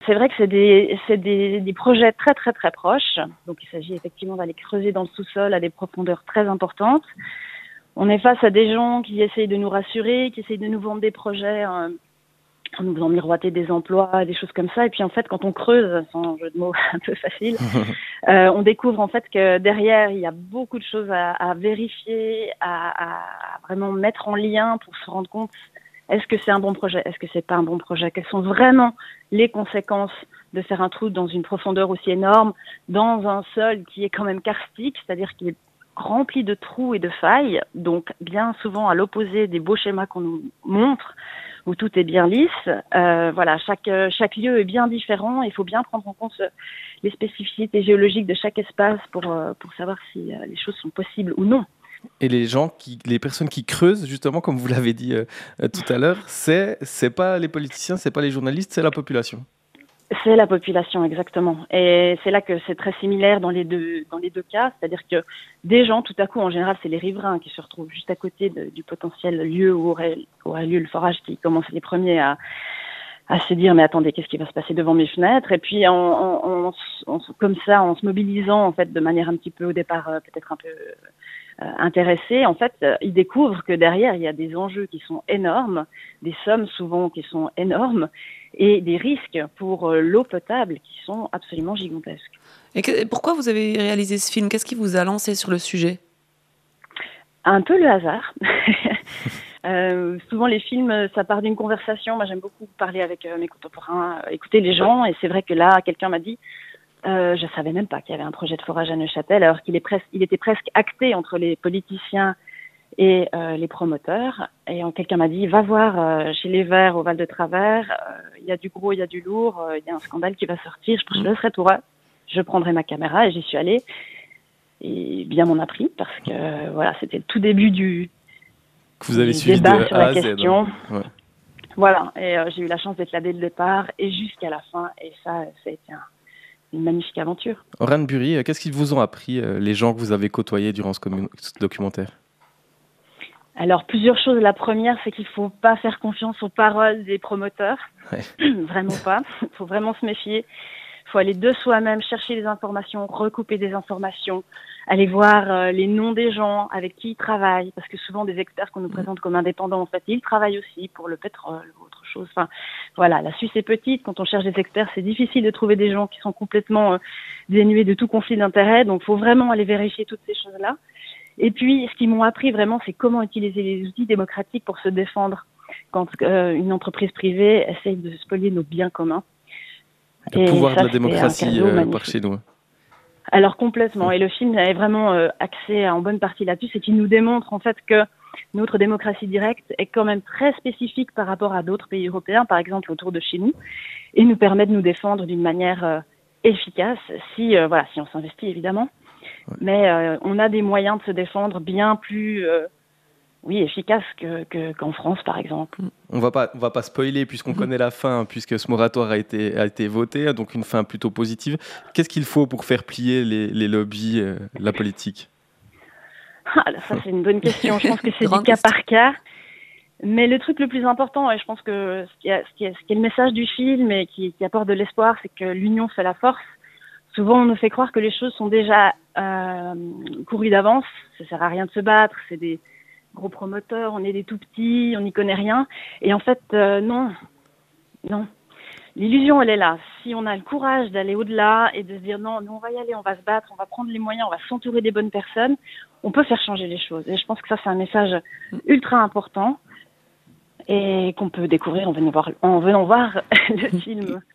C'est vrai que c'est des projets très très très proches. Donc il s'agit effectivement d'aller creuser dans le sous-sol à des profondeurs très importantes. On est face à des gens qui essayent de nous rassurer, qui essayent de nous vendre des projets en nous faisant miroiter des emplois, des choses comme ça. Et puis en fait, quand on creuse, sans jeu de mots un peu facile, on découvre en fait que derrière, il y a beaucoup de choses à vérifier, à vraiment mettre en lien pour se rendre compte, est-ce que c'est un bon projet, est-ce que c'est pas un bon projet, quelles sont vraiment les conséquences de faire un trou dans une profondeur aussi énorme, dans un sol qui est quand même karstique, c'est-à-dire qu'il est rempli de trous et de failles, donc bien souvent à l'opposé des beaux schémas qu'on nous montre, où tout est bien lisse. Voilà, chaque lieu est bien différent. Il faut bien prendre en compte les spécificités géologiques de chaque espace pour savoir si les choses sont possibles ou non. Et les personnes qui creusent, justement, comme vous l'avez dit tout à l'heure, c'est pas les politiciens, c'est pas les journalistes, c'est la population. C'est la population, exactement. Et c'est là que c'est très similaire dans les deux cas. C'est-à-dire que des gens, tout à coup, en général, c'est les riverains qui se retrouvent juste à côté du potentiel lieu où aurait lieu le forage, qui commencent les premiers à se dire, mais attendez, qu'est-ce qui va se passer devant mes fenêtres? Et puis, comme ça, en se mobilisant, en fait, de manière un petit peu, au départ, peut-être un peu intéressés, en fait, ils découvrent que derrière, il y a des enjeux qui sont énormes, des sommes souvent qui sont énormes, et des risques pour l'eau potable qui sont absolument gigantesques. Et pourquoi vous avez réalisé ce film? Qu'est-ce qui vous a lancé sur le sujet? Un peu le hasard. Souvent les films, ça part d'une conversation. Moi, j'aime beaucoup parler avec mes contemporains, écouter les gens, et c'est vrai que là, quelqu'un m'a dit, je savais même pas qu'il y avait un projet de forage à Neuchâtel, alors qu'il était presque acté entre les politiciens et les promoteurs. Et quelqu'un m'a dit, va voir chez les Verts au Val de Travers, il y a du gros, il y a du lourd, il y a un scandale qui va sortir, je le serai tout droit, je prendrai ma caméra, et j'y suis allée. Et bien m'en a pris, parce que voilà, c'était le tout début que vous avez suivi débat de sur A la à Z. question. Ouais. Voilà, et j'ai eu la chance d'être là dès le départ et jusqu'à la fin, et ça a été une magnifique aventure. Orane Burri, qu'est-ce qu'ils vous ont appris, les gens que vous avez côtoyés durant ce documentaire? Alors, plusieurs choses. La première, c'est qu'il ne faut pas faire confiance aux paroles des promoteurs. Ouais. Vraiment pas. Il faut vraiment se méfier. Il faut aller de soi-même chercher les informations, recouper des informations, aller voir les noms des gens avec qui ils travaillent, parce que souvent des experts qu'on nous présente comme indépendants, en fait, ils travaillent aussi pour le pétrole ou autre chose. Enfin, voilà, la Suisse est petite. Quand on cherche des experts, c'est difficile de trouver des gens qui sont complètement dénués de tout conflit d'intérêt. Donc, il faut vraiment aller vérifier toutes ces choses-là. Et puis, ce qu'ils m'ont appris vraiment, c'est comment utiliser les outils démocratiques pour se défendre quand une entreprise privée essaye de spolier nos biens communs. Le pouvoir de la démocratie par chez nous. Alors complètement. Et le film est vraiment axé en bonne partie là-dessus, c'est qu'il nous démontre en fait que notre démocratie directe est quand même très spécifique par rapport à d'autres pays européens, par exemple autour de chez nous, et nous permet de nous défendre d'une manière efficace si on s'investit évidemment. Ouais. Mais on a des moyens de se défendre bien plus efficaces qu'en France, par exemple. On va pas spoiler puisqu'on connaît la fin, puisque ce moratoire a été voté, donc une fin plutôt positive. Qu'est-ce qu'il faut pour faire plier les lobbies, la politique? Ça, c'est une bonne question. Je pense que c'est du cas par cas. Mais le truc le plus important, et je pense que ce qui est le message du film et qui apporte de l'espoir, c'est que l'union fait la force. Souvent, on nous fait croire que les choses sont déjà courues d'avance. Ça sert à rien de se battre. C'est des gros promoteurs, on est des tout petits, on n'y connaît rien. Et en fait, non. L'illusion, elle est là. Si on a le courage d'aller au-delà et de se dire non, nous on va y aller, on va se battre, on va prendre les moyens, on va s'entourer des bonnes personnes, on peut faire changer les choses. Et je pense que ça, c'est un message ultra important et qu'on peut découvrir en venant voir le film.